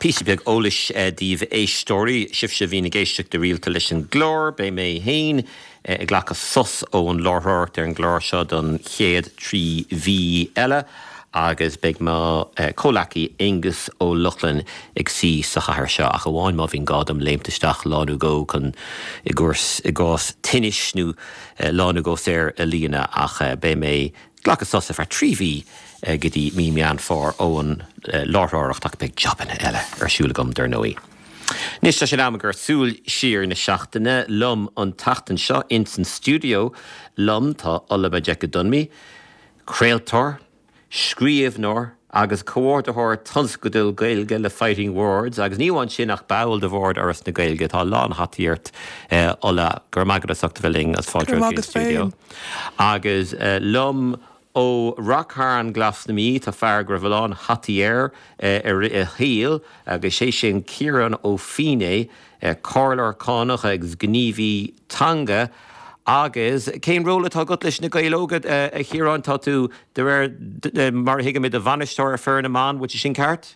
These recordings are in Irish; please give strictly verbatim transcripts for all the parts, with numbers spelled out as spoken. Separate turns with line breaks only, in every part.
Písibeg ólis díomh é stórí, sibse bhí na géisteach de rialta leis an glór, bé mé hain ag ghlachas sos ó an lárthart ar an glór seo don chéad trí bhí eile, agus beag má cólací Angus ó Luchlan ag sí sa chathair seo, ach bháin má bhín gádam léimteisteach lánú go chun i gcúrs i gás tinis nó lánú go séir a líana ach bé mé ghlachas sos a fear trí bhí gydí mí meán fór ó an lárthracht ach beag jobanna eile ar siúlagam dar nóí. Nis tá sé am gur súil siar na seachtaine lum an tachtan seo in san studio lum tá Oliver Jeca Dunmi, Creaaltar, Scríomhnóir agus comhórdathir tunscadil Gaeilge le Fighting Words agus níháin sin nach bail de bhórd aras na Gaeilge tá lán hatíart ola gur magadas achtafelling as fáidir in studio. Agus lum ó Rockharn Glasnamí tá fear gur bhláán hatier ar a híal agus sé sin Kieran ó Fine, Carlar Cánach agus Gníomhí Tanga agus cén róla tá go leis na Gaelógad a chiaráin tá tú de réir mar hiige mid a bhanistóir a fear na man, bhfuil sin ceart?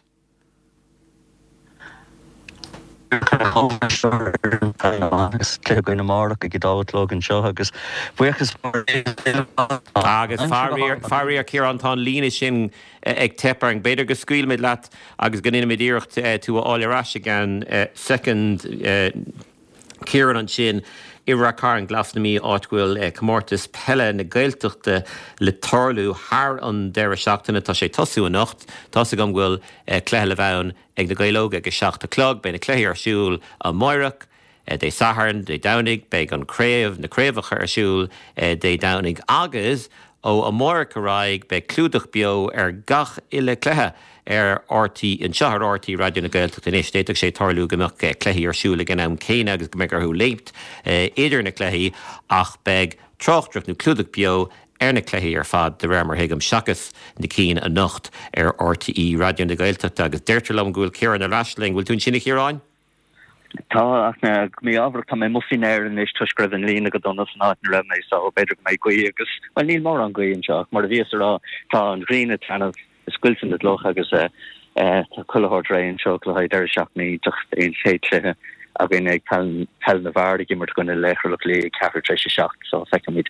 agus clé goine marach a gidáhlóg an seo agus buchas
agus farí a céan tá lína sin ag tepar an beidir go scuil mid leat agus gan ina midíocht tú áileráise gan second céan an sin i Rockharn Glasnamí áitghfuil comórtas pelle na Gaeltachta le tarlú thar an deire seachtainna tá sé tosú a nacht, tá sa gom bhfuil cléthe le bhain ag na Gaelóga agus seachta clog be na cléthe ar siúil a Moirach, dé Saharn, dé Downig, beag an Créamh, na Créamhacha ar siúil dé Downig agus ó a Moirach a raig be clúdach bio ar gach ile cléthe ar R T in Shahar R T radio na Gaeltachta inis déiteach sé tarlú gomach cléthaí ar siúla gan am céine agus go megur thu léipt idir na cléthaí ach beag trochtrach nó clúdach bio ar na cléthaí ar fad de réir mar hiigem seachas na cín a nacht ar R T E radio na Gaeltachta agus deirtar lam gúil céan a rasling bhfuil tún sinna chiaráin?
Tá ach na mí ábhar tá mé mufinéir in is tuisgribh an lína go donna san áit na raibh so beidir go mé goí agus well níl mór an goí an seach mar a bhíos rá tá an ghríine tanmh scuilsin de loch agus tá chuilethir réin seo le haid deir seach ní tucht éon chéitlethe a bhíon ag pell na bhar gimmart gona lechar lí ceathar treis seach so feicimid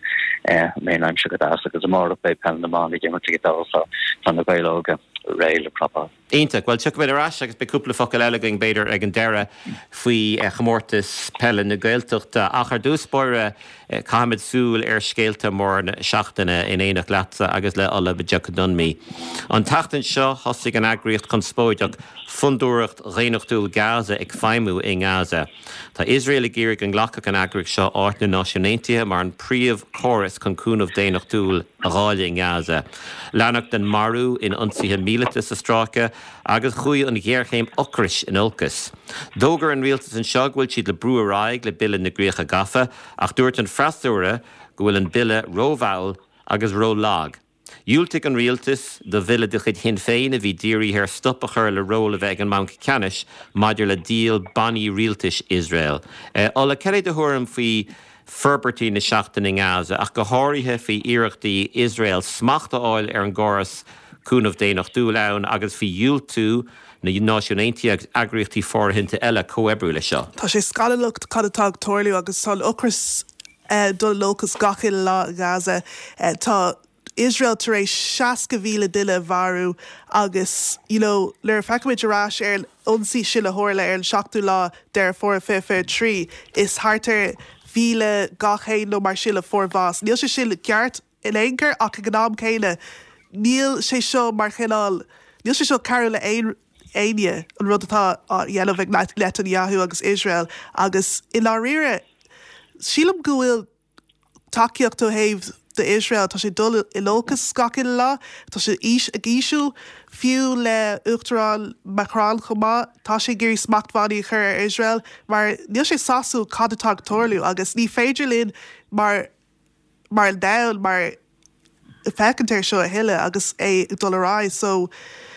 mé aimim se go as agus mór be pell na mána gimmart go dá so tá na Gaelóga réile propa.
Íntaach, well tuach beidir as agus be cúpla focail eile going beidir ag an deire faoi chomórtas pelle na Gaeltachta ach ar dúspóire caiimiid súil ar scéalta mór na seachtaine in éanaach leatsa agus le Oliver Jeca Dunmi. An tachtain seo thosaigh an eagraíocht chun spóideach fundúireacht réanachtúil Gaza ag feimú in Gaza. Tá Israel ag iarraigh an ghlachach an eagraíocht seo áit na náisiúnaithe mar an príomh chóras chun cúnamh déanachtúil a gháile in Gaza. Leanach den marú in ionsaithe míletas sa strácha agus chuí an ggéirchéim ocrais in Olcas. Dógur an rialtas an seo bhfuil siad le brú aráig le bille na Gréacha gafa ach dúirt an freasúra go bhfuil an bille róbhail agus rólág. Dúilteach an rialtas do bhile de chud hin féin a bhí díirí ar stoppachar le róla bheith an Mount Canis maidir le díal baní rialtas Israel. Ola ceir de thuairm faoi ferbertí na seachtainna in Gaza ach go háirithe faoi iarachtaí Israel smachta áil ar an gcóras cúnamh déanaach dúlán agus fi dúil tú na náisiúnaithe agus eagraíochtaí fórthainte eile comhebrú le seo.
Tá sé scalalucht cadatág toirliú agus tá ocras do locus gachil lá Gaza tá Israel tar éis seaca mhíle duile bharú agus you know, leir feicimid arás ar ionsaí sile thóirla ar an seachtú lá deir fór fé trí is hartar mhíle gachéin nó mar sile fórmhás. Níl sé sile ceart in éoncur ach go gnám céine níl sé seo mar chinál níl sé seo carú le éon aine an rud atá dhéanamh ag Netanyahu agus Israel agus in lá rire sílam go bhfuil takeíocht ó thaobh de Israel tá sé dul i locus scacin lá tá sé ís a gíisiú fiú le uachtarán macrán chumá tá sé gurí smachtmhaí chur ar Israel mar níl sé sasú cadatág toirliú agus ní féidir líon mar mar dail mar fecintéir seo a hiile agus é dulrá so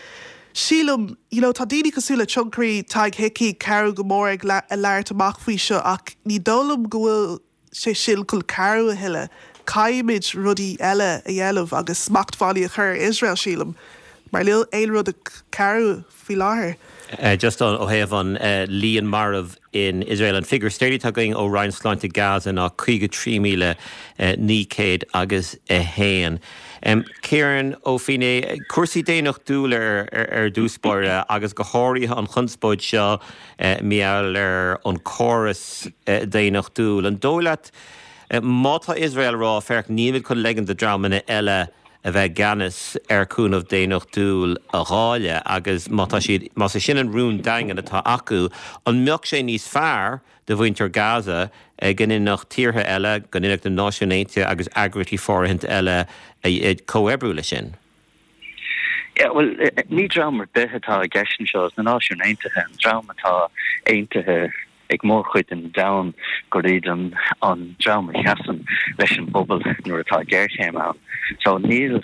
sílam you know, tá daoine cosúla tioncarí taig hickí carú go mór ag a leir amach faoi seo ach ní dólam go bhfuil sé sin chun carú a hiile caiimiid rudí eile a dhéanamh agus smachtmhaí a chur Israel sílam mar lil éon rud a carú faoi láthair.
Uh, just on óhéamh an uh, Líon Marv in Israel an figure steady tugging ó Ryan Sláinte Gaza ná chuige trí míle ní céad agus a héan. Um, Kieran ó fine cuasaí déanaach dúil ar, ar, ar dúspóir uh, agus go háirithe an chunspóid seo uh, meall ar an choras uh, déanaach dúil. An dóileat uh, mátá Israel rá ferch níomh chun legan de drámanna eile a bheith ganas ar cúnamh déanaach dúil a gháile agus mátá siad más sin an rún daingan atá acu an mbeadh sé níos fearr de bhaintear Gaza uh, gan nach tíortha eile gan inach den Náisiún Aontaithe agus agrití fórthint eile a co-ebrú le sin.
Yeah, well, ní drámar bethetá a gceistin seo na Náisiún Aontaithe an drámatá Aontaithe ag mór chuid an dam go réad an an drama cheasan leis an bubal nuair atá géirchéim an. So níl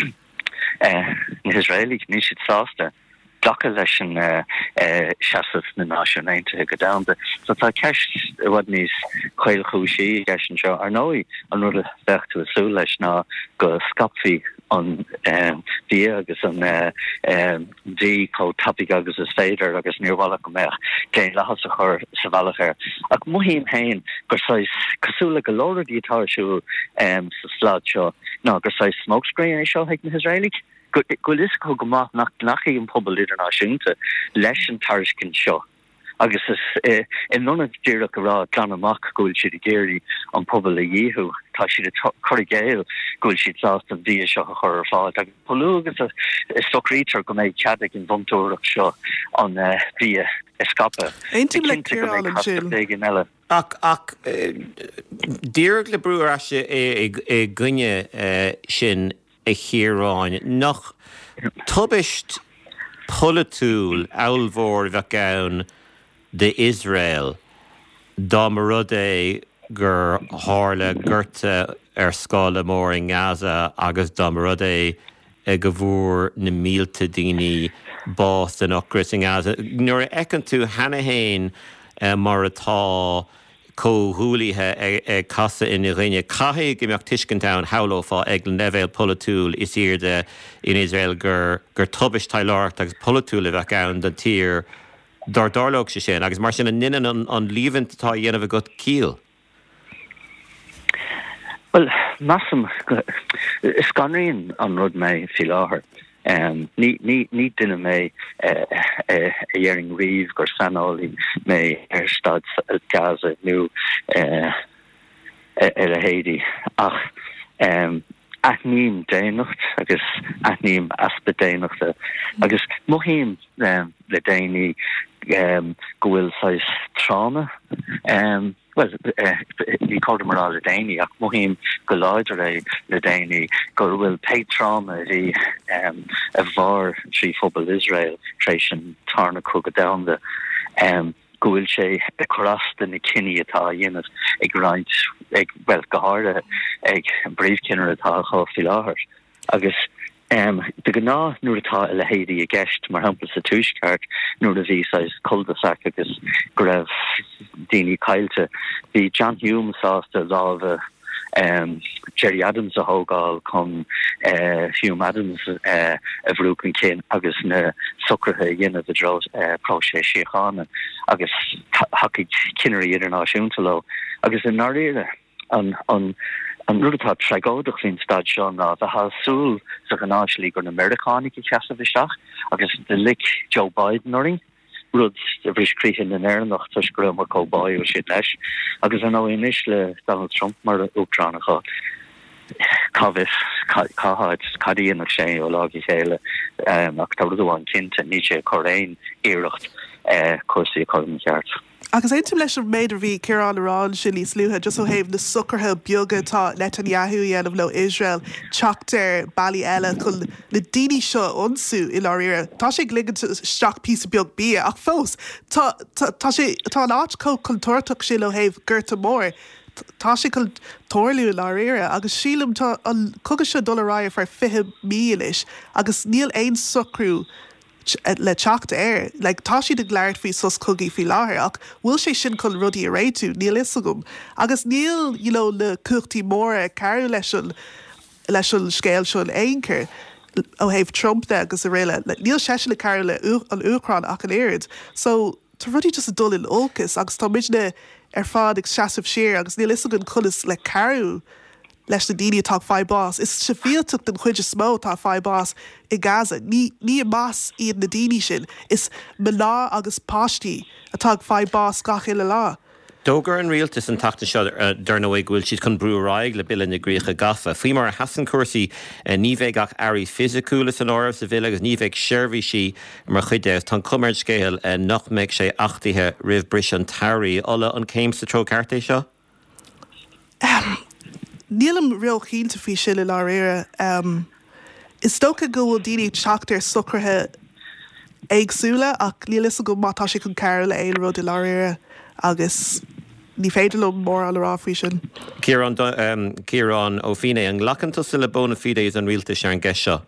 uh, na Israeli ní siad sásta dacha leis an uh, uh, seasas na Náisiún Aontaithe go damda. So tá ceist bhd níos chuil chúisí gceistin seo ar nói an nuair a bhechtú asú leis ná go scapfií an um, dí agus an uh, um, dí có tapig agus is féidir agus níorhhaach go meach céin lehas a chur sa bhealach ar. Ach muhíim hain gur sais cosúla go lóradí atású um, sa slád seo ná gur sais smokescreen é seo heag na Israeli. Go is go go maith nach nachí an pobl idirnáisiúnta leis an tariscin seo. Agus is eh, in nona dtíireach go rá gan amach gúil siad i géirí an pobl a dhéú tá siad a chorigéil gúil siad sásta bhí seo a chur ar fáil. Ag polúgus is sorítar go méid ceadag in bhuntóireach seo an bhí escape.
Aontaim le Ciarán an sin.
Ach, ach díreach le brúar eise é gunne sin a chiaráin nach tubist polatúil eulmhór bheith gabhain de Israel dá mar rud é gur tharla gurte ar scála mór in Gaza agus dá mar rud é go bhfuair na mílta daoine bás den ochras in Gaza. Nuair a ecann tú hena héin uh, mar atá cóthúlaithe ag casa in Rinne caithfidh go mbeadh tuiscintán hallófá ag leibhéal polatúil is iarde in Israel gur gur tubist taileart agus polatúil a bheith ann den tír dar darlóg sé sin, agus mar sin an ninan an, an líbhant tá dhéanamh a go cíal.
Well, massam is ganríonn an rud mé fi láthair. Um, ní ní ní duine mé a dhéaring riomh gur sanálaí mé ar stad Gaza nó ar a héadí ach um, aithníim déanacht agus aithníim aspa déanachta agus muhíim um, le déanaí um, go bhfuil sais trauma um, well ní códa mar le déanaí ach muhíim go láidir é le déanaí gur bhfuil pe trauma í um, a bhar trí phobal Israel tréis an tarna cúga damda um, go bhfuil sé a chorasta na cinní atá dhéanamh ag roint ag well go háirde ag bríomhcinnear atá chá fi láthair agus Um, de gná nuair atá le héadí a gceist mar hampla sa túisceart nuair a bhí sais cul-de-sac agus go raibh daoine caiilte. Bhí John Hume sásta lábh um, Jerry Adams a thógáil chun uh, Hume Adams uh, a bhrúcan cin agus na sucrathe dhéanamh a dro uh, pró sé síochána agus hacaigh cineirí idirnáisiúnta lo agus in áiríre an an an ruúdatá tregódach hín stad seo ná bheit hasúil sa gnáislí gur na Americanánig i cheasa bhisteach agus de lik Joe Biden oring rud a bhríscríchan in airnach tuis go mar cóbáid ó siad leis agus an ó inis le Donald Trump mar Ucránacha Cávis cáid cadíonach sé ó lági chéile ach tá ruúháin cinnte ní sé choréin éireacht cuasaí chum cheart.
Agus éintim leis an méidir bhí Ciarán arán sin lí slúthe just ó héamh na sucrthe beaga tá Netanyahu dhéanamh le Israel teachtar bailí eile chun na daoine seo ionsu i láiríre. Tá sé gligead straach pí beag bí ach fós tá sé tá an áit có cultúirteach sin ó héamh gurta mór. Tá sé chun tóirliú láiríre agus sílam tá an cogadh seo dulráid far fiche mílis agus níl éon sucrú le teacht air, like tá siad a gglair fao sus cogaí fao láthair ach bhfuil sé sin chun rudaí a réitú níl is agam. Agus níl you know, le cuachtaí móra carú leis leis an scéil seo éoncur. ó héh Trump de agus a réile níl se le ceir le an Ucrán ach an éad. So tá rudí just a dul in ócas agus tá midne ar fád ag seaamh siir agus níl is an chulas le carú leis na daine tá fá bás. Is se fialteach den chuide smó tá fá bás i Gaza. Ní ní más iad na daine sin is me lá agus páistí atá fá bás gach ile lá.
Dógur an rialtas an tata seo darna bhfuil siad chun brúráig le bill na gríocha gafa. Fuoi mar hasan cuasaí ní bheith ach airí fisiciúlas an áibh sa bhile agus ní bheith seirbhí si mar chuide tá cumair scéal nach méid sé achtaithe rih bris an tairí ola an céim sa tro carta seo?
Nílam réal cínta fao sin le lá réire. Um, is tócha go bhfuil daoine teachtar sucrathe éagsúla ach níl is go mátá sé chun ceir le éon rud i lá réire agus ní féidir le mór an rá fao sin.
Ciarán um, Ciarán ó Fine an ghlacanta sa le bona fides an rialtas ar an gceis seo.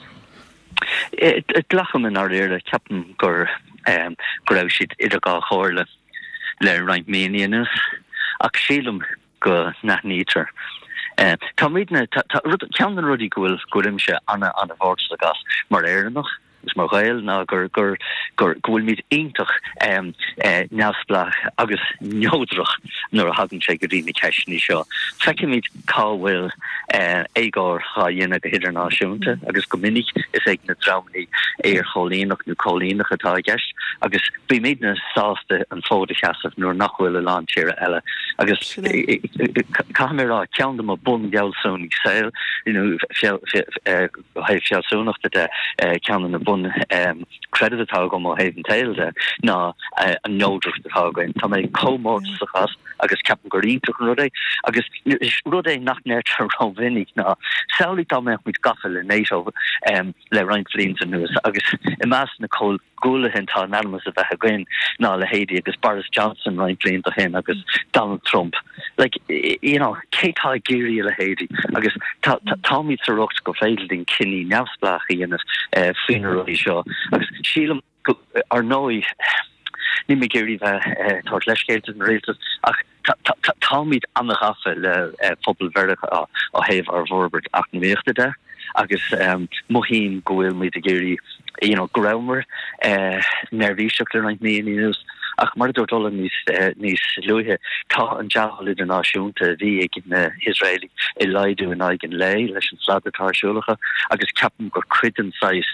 Glacham in ar réire ceapan gur um, gur raibh siad idir gá chóirle le roinnt méananas ach sílam go nach nítar. Uh, tá mídne cean an rudí gohfuil goimse anna anna bhórt a gas mar éireannach is mar gail ná gur gur gur gohfuil míid ionintach um, uh, neamsplach agus neodrach nuair a hagann sé go dtí na ceisní seo. Feice míid cáhfuil uh, éigeir cha dhéanana go idirnáisiúnta agus go minic is ag na dramnaí éar cholíonach nó cholíonach atá gceist agus bí méid na sásta an fóda cheasamh nuair nachhfuil a lán tíre eile agus caimrá cean am a bun geallsúnig saoil fialsúnachta de cean an a bun credit atá go má héhann tailde ná an nódrach atá goin. Tá mé comórt sa chas agus ceapan go ríntaach an rudé agus rud é nach néir rá vinnig ná saolaí tá meach mit gafa le NATO le roinnt flionanta nuas agus i meas na cóil gúla hen tá anonymous a bheith goin ná le héadí agus Boris Johnson roinnt flionanta hen agus Donald Trump. Like, you know, cétá géirí le héadí agus tá míid sa rocht go féidir din cinní neamsplacha dhéanamh fuinearálí seo agus sílam ar nói ní mé géirí bheith tá leiscéilte an réaltas ach tá míid anna gafa le phobal verdacha á héamh ar bhorbert ach na méochta de agus mohín gohfuil míid a géirí you know, graumer nervíiseach le roinnt méanaíús ach mar dúirtla níos níos luithe tá an deachal idirnáisiúnta bhí ag na Israeli i laidú in aigen lei leis an sladatáirsúlacha agus ceapan gur cuidan sais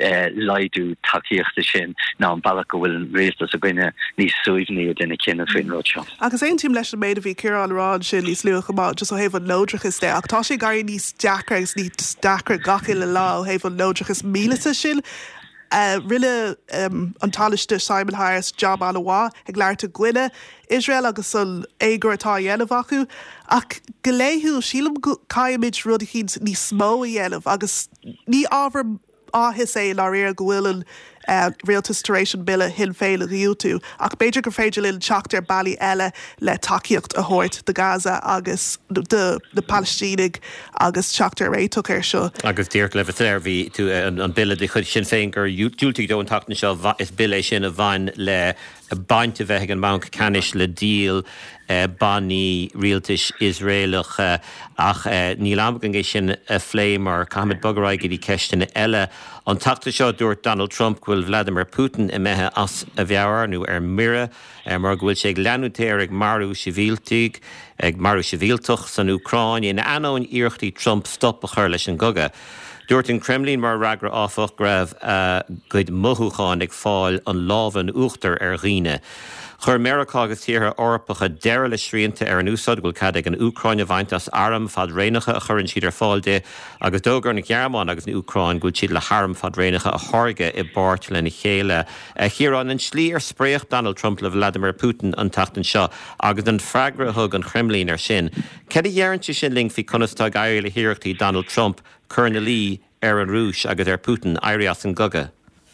laidú takeíochta sin ná an bailach go bhfuil an réaltas a gcuine níos suimhní a duna cinna faoin rud seo.
Agus éon tím leis an méid a bhí Ciarán Rád sin níos luach amá just ó héh an nódrachas de ach tá sé gaiir níos deachar agus níos deachar gaci le lá ó héh an nódrachas mílata sin. Uh, rinne um, an taliste Simon Harris job alawá ag leirta gcuine Israel agus an éigeir atá dhéanamh acu ach goléithú sílam caiimiid rud chéad ní smó a dhéanamh agus ní ábhar áhis é lá réir go bhfuil an uh, Realtas Taration Billa hin féile riútú ach beidir gur féidir linn teachtar bailí eile le takeíocht a thuirt de Gaza agus de, de Palestínig agus teachtar réiteach ar seo.
Agus dírt le bhí tú an, an billa de chud sin féin gur dúiltigh do an tachna seo is billa sin a bhain le a bainte bheith an mount canis le díal uh, baní rialtas Israelach uh, ach uh, ní lamgan é sin a phléim ar Cahamid Bogaráig í ceistena eile an tachta seo dúirt Donald Trump bhfuil Vladimir Putin i methe as a bheabhar nó ar mire uh, mar bhfuil sé ag leanútéir ag marú sivíltaigh ag marú sivíltach san Ucráin in anón iarchtaí Trump stop a chur leis an goga. Dúirt in Kremlin mar ragra áfach greibh uh, goid mothúcháin ag fáil an lábhan uachtar ar ghine. Chur America agus tíortha orpacha deire le sríanta ar an úsad goil cad ag an Ucráin a bhaint as aram fad réanacha a churann siad ar fáil de agus dógur na Gearmáin agus na Ucráin goil siad le harm fad réanacha a tháirge i báirt le na chéile. Uh, Chiarán an slí ar spréoch Donald Trump le Vladimir Putin an tachtan seo agus an freagra thug an Kremlin ar sin. Cad a dhearanta sin ling fi conastá gaiir le hiireachtaí Donald Trump Curna Lee ar an rúis agus ar Putin airias an goga.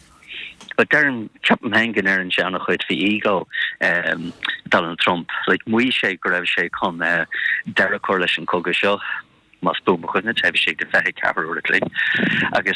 But Darren Chapman hanging there in Jana chuid fi ego um, Donald Trump like mui sé go raibh sé chun uh, deire chur leis an coga seo mas búm chuine tebh sé de bheith cabhar uirlí agus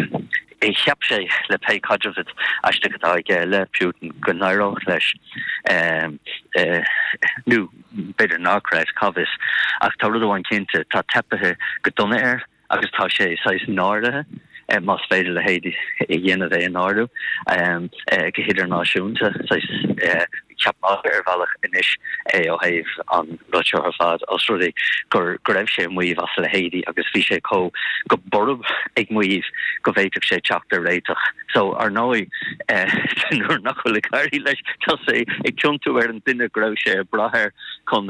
é cheap sé le pe cadrefit aiste atá ige le Putin go naireach leis um, uh, nu beidir nácraibh cabhis ach tá rud amháin cinnte tá tepathe go donna air agus tá sé sais náirithe mas féidir le héidir i dhéanamh é an áú go hiidir náisiúnta ceapá ar bhealach inis é ó thaobh an ruteir ar fad os rudí gur go raibh sé muomh as le héidir agus bhí sé có go borb ag muomh go bhhéiteach sé teachtar réiteach. So ar nói nuair nach chuil cairí leis tá sé ag tiúntú ar an duine go raibh sé brathir chun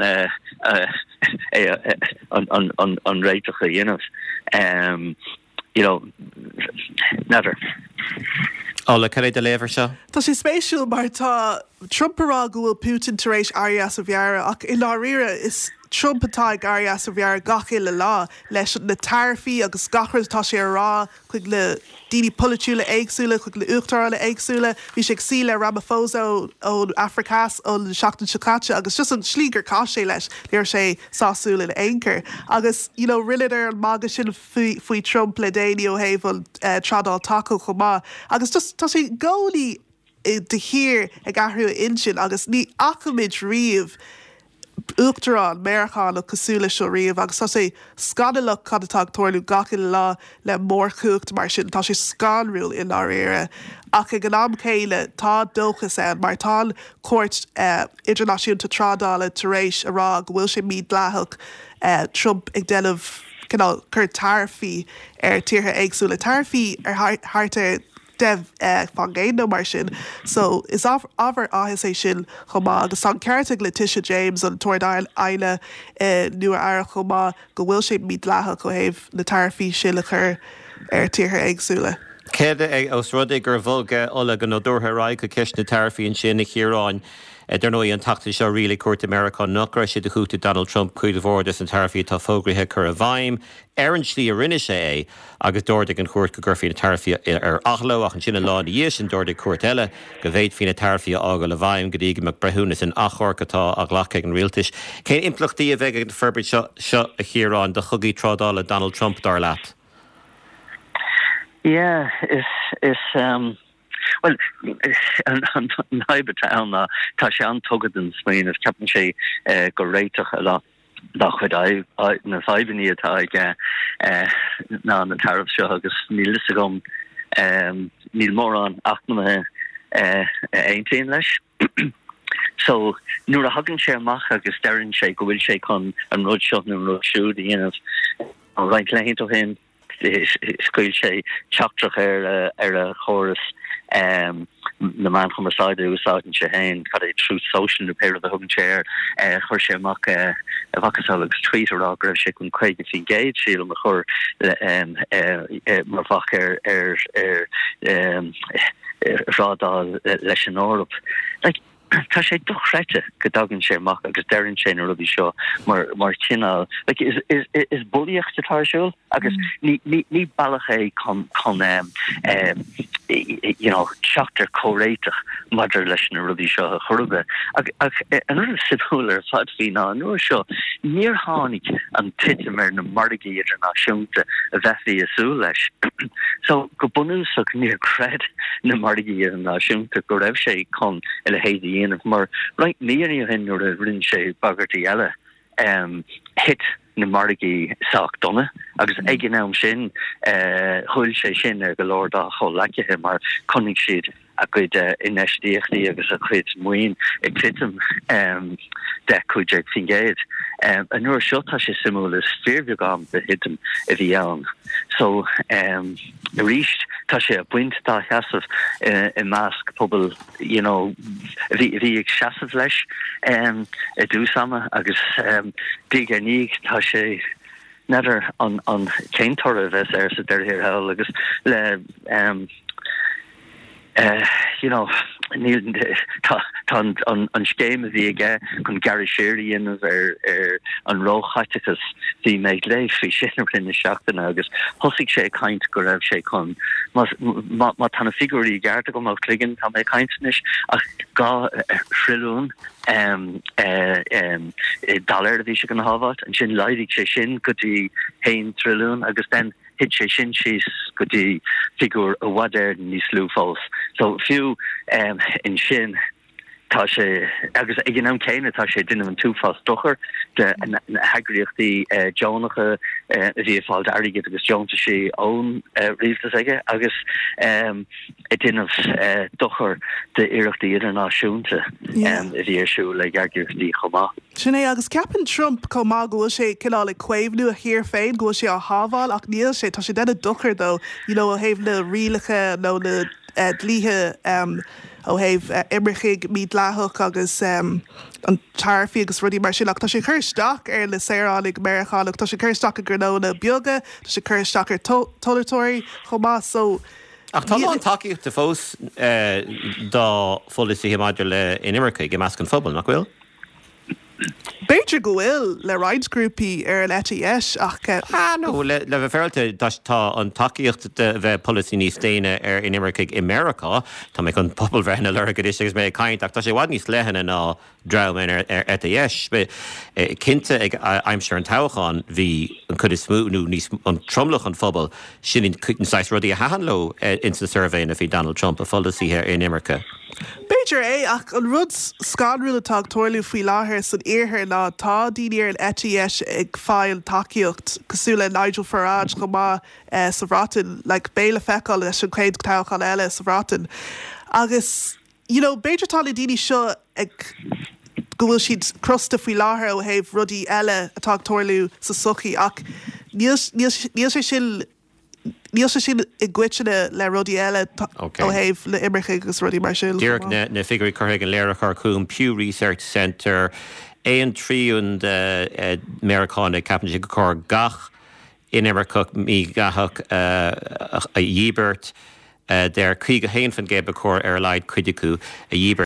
an réiteach a dhéanamh. Um, you know, never.
Ola, can I deliver seo?
Tá sé spéisiúil mar tá Trumpará go bhfuil Putin tar éis Arias a bheara ach i lá rire is Trump atá ag Arias a bheara gaché le lá leis na tarfií agus gachras tá sé rá chuig le daoine politiúla éagsúla chuig le uachtarála éagsúla bhí sé ag sí le Ramaphosa ó Africas ó seachtain Chicate agus just an slígur cá sé leis léir sé sásúla le éancar agus you know riidir an mága sin faoi Trump le déine ó héh uh, tradal taco chumá agus just tá sé ggólaí de hir ag ahrú insin agus ní achamid riamh Uachtarán Merachán le cosúla seo riamh agus tá sé scandalach cadatá toirú gacin lá le mór chucht mar sin tá sé scanrúil in lá réire ach ag an am céile tá dóchas an mar tá cuairt uh, idirnáisiúnta trádála tar éis ará go bhfuil sé míad leathach uh, Trump ag déanamh chur tarfií ar tíortha éagsúla tarfií ar háirte Dev uh, fan géin no mar sin. So is ábhar áhas é sin chumá agus an ceirteag le Tisha James an tuairdáil eile uh, nua air chumá go bhfuil sé míad letha go héh na tarfií sin le chur ar tíortha éagsúla.
Céad ag os rud gur bhóga ola go nó dúrtha ráid go ceis na tarfií sin na chiaráin. Dar nó an tata seo rilí cuairt America nachra sé de chuúta Donald Trump chuid bhórdas an tarfií tá fógrathe chur a bhaim. Éann slí a rinne sé é agus dúirdaigh an chuairt go gurfií na tarfií ar achló ach an sinna lá dhéis an dúirdaigh cuairt eile go bhéid fí na tarfií ága le bhaim go dtí me brethúnas an achhar atá a ghlacha an rialtais. Cé implachtaí a bheith an ferbid seo a chiaráin de chugaí trádála Donald Trump dar leat?
Yeah, is is um well an naibe town na tá sé an tugad an Spain is ceapan sé go réiteach a lá nach chud na faibaní atá ag ná na tarb seo agus níl is gom níl mór an achnaithe aontaon leis. So nuair a hagann sé amach agus deann sé go bhfuil sé chun an rud seo nó rud siúd a dhéanamh an bhaint léint ó hin scuil sé teachtrach ar ar a chóras um the man from the side who was out in Shahan got a true social repair of the hugging chair uh Jorge Mac uh Vakasol tweeter or grab shake when Craig if engaged she'll her um uh Marvacher er er um Rada Leshan Europe like tá sé dochreite go dagann sé amach agus deann sé na rudí seo mar mar tinál like is is is bulíocht atáisiúil agus ní ní ní bailach é chun chun um you know teachtar córéiteach maidir leis na rudí seo a chorbe ag ag an ru sibhúil ar fad fhí ná nuair seo níor tháinig an tiite mar na margaí idirnáisiúnta a bheití asú leis so go bunúsach níor cred na margaí idirnáisiúnta go raibh sé chun i le héadí of mar right near hin or a rin sé bagarty ella um hit na margi sock donna agus egin am sin uh hul sé sin er go lord a cho like him mar conning sheet a good uh, inestiachly agus a quid muin e titum um de kujek fingate um a nur shota she simulus fearvigam the hidden if he young so um reached tasha a point ta hasov a mask pobble you know the the excessive lesh um a do sama agus um big nig tasha never on on chain tour of us there so there here how agus le um Uh, you know, on on on scheme the again con Gary Sheridan of er er on row hatchets the make life fish in the shock and agus husig she kind go have she con mas ma tan figure guard go mal kligen tam e kindness a ga shrilun um uh um dollar the she can have it and shin lighting she shin could be hein trillion agus then hit she shin she's could be figure a water ni slew false so few um in shin tá sé agus ag an céine tá sé duine an túfás dochar de hegriochttaí Jonacha bhí fáil airige agus Jonta sé ón riomhtas aige agus i duineh dochar de iireachtaí idirnáisiúnta i bhí siú le geargiochttaí chomá.
Sinné agus ceapan Trump comá go sé cinná le cuéimhnú a hir féin go sé a hábháil ach níl sé tá sé denna dochar dó you know, a héh le rialacha nó le dlíthe ó héh imriigh míad lethach agus an tarfií agus rudí mar sin ach tá sé chuirteach ar le séránig Americanáach tá sé chuirteach a granóna beaga tá sé chuirteach ar tolatóirí chomá so
ach tá an takeíocht de fós dá folasí himaidir le in Imircha go measc an phobal nach bhfuil?
Beidir go bhfuil le Rights-grúpaí ar le is ach
Ah, no, le bheith féilte tá an takeíocht bheith policy níos déine ar in Imircha America, tá mé an pobl bheithna le go is agus mé caiint ach tá sé bhhad níos lehanna ná draumin ar ar is. Cinnte ag aimseir an táchaán bhí an chud is smúnú níos an tromlach an phobal sin in cuitansáis rudí a hahanló in sa survey na bhí Donald Trump a policy ar in Imircha.
Beidir é ach an rud scanrúil atá toirliú faoi láthair san iarthar ná tá daoine ar an is ag fáil takeíocht cosú le Nigel Farage chomá sa bhrátain le béle feicáil leis an chéad táchaán eile sa bhrátain. Agus you know, beidir tá le daoine seo ag go bhfuil siad crusta faoi láthair ó héh rudí eile atá toirliú sa suchaí ach níl sé sin níl sé sin i gcuiteanna le rudí eile ó héh le Imircha agus rudí mar sin.
Díreach na, na figurí chuirtha an léireach ar cúm Pew Research Centre éon tríún de Americána capan go cór gach in Imircha mí gathach a dhíbert der chuig a héin fan gébe cór ar leid cuidiú a dhíbert